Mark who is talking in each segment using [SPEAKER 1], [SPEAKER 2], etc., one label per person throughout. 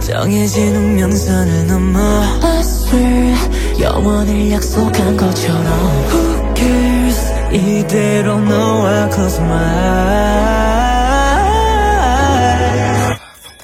[SPEAKER 1] 정해진 운명선을 넘어 I swear 영원을 약속한 것처럼 Who cares 이대로 너와 close my eyes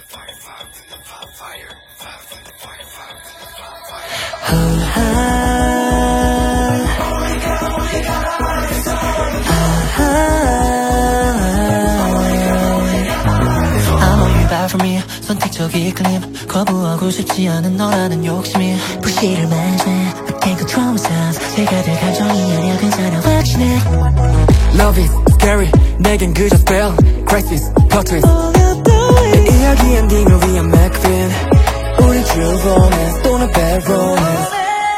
[SPEAKER 1] For me 선택적인 클림 거부하고 싶지 않은 너라는 욕심이 부시를 맞아 I can't control myself 제가 될 감정이 아니야 괜찮아 확신해
[SPEAKER 2] Love is scary 내겐 그저 spell crisis plot twist 이 이야기 엔딩을 위한 McFin 우린 true romance 또는 bad romance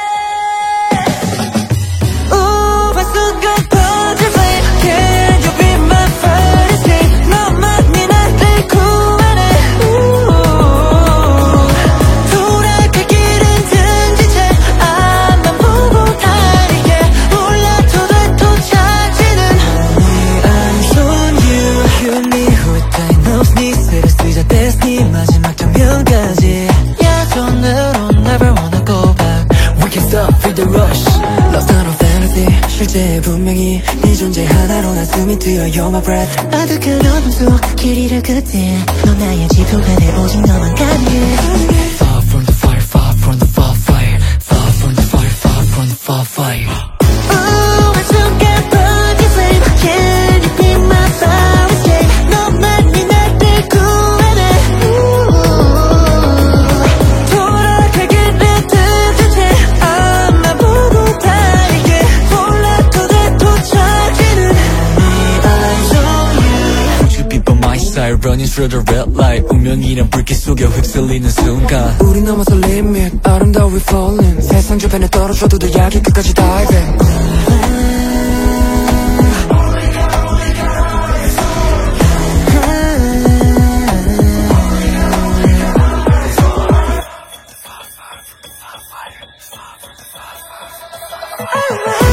[SPEAKER 2] 마지막 장면까지 Yeah, don't never wanna go back We can stop with the rush Love's not a fantasy 실제 분명히 네 존재 하나로 난 숨이 트여 You're my breath
[SPEAKER 1] 아득한 어둠 속 길 잃을 끝에 넌 나의 지표가 돼 오직 너만 가능해
[SPEAKER 2] Far from the fire, far from the far fire Far from the fire, far from the far fire
[SPEAKER 1] Oh, I still got burning flame Can you be my fire escape 너만이 나를 구해내
[SPEAKER 2] Running through the red light 운명이란 불길 속에 휩쓸리는 순간 우리 넘어서 limit 아름다워 we falling 세상 저변에 떨어져도 더 약이 끝까지 diving
[SPEAKER 1] Oh